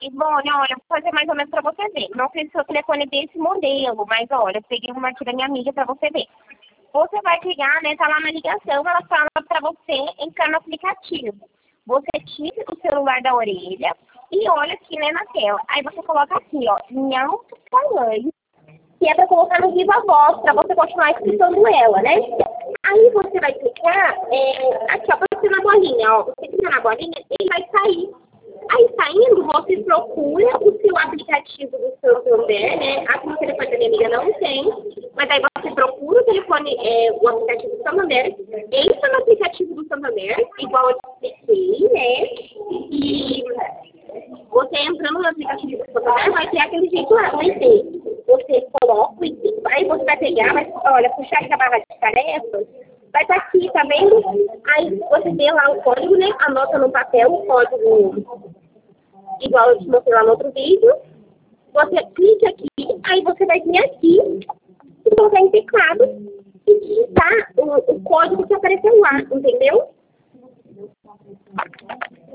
Simone, olha, vou fazer mais ou menos para você ver. Não sei se o telefone é desse modelo, mas olha, eu peguei uma aqui da minha amiga para você ver. Você vai ligar, né? Tá lá na ligação, ela fala para você entrar no aplicativo. Você tira o celular da orelha e olha aqui, né, na tela. Aí você coloca aqui, ó, em alto-falante, que é para colocar no viva voz, para você continuar escutando ela, né? Aí você vai clicar, aqui, ó, você na bolinha, ó. Você clica na bolinha, ele vai sair. Aí saindo, você procura o seu aplicativo do Santander, né? Aqui no telefone da minha amiga não tem, mas aí você procura o telefone, o aplicativo do Santander, entra no aplicativo do Santander, igual eu te expliquei, né? E você entrando no aplicativo do Santander vai ter aquele jeito lá, no IP. Você coloca o IP, aí você vai pegar, mas olha, puxar aqui a barra de tarefas, vai estar aqui, tá vendo? Aí você vê lá o código, né? Anota no papel o código, igual eu te mostrei lá no outro vídeo. Você clica aqui, aí você vai vir aqui e colocar em teclado e digitar o código que apareceu lá, entendeu?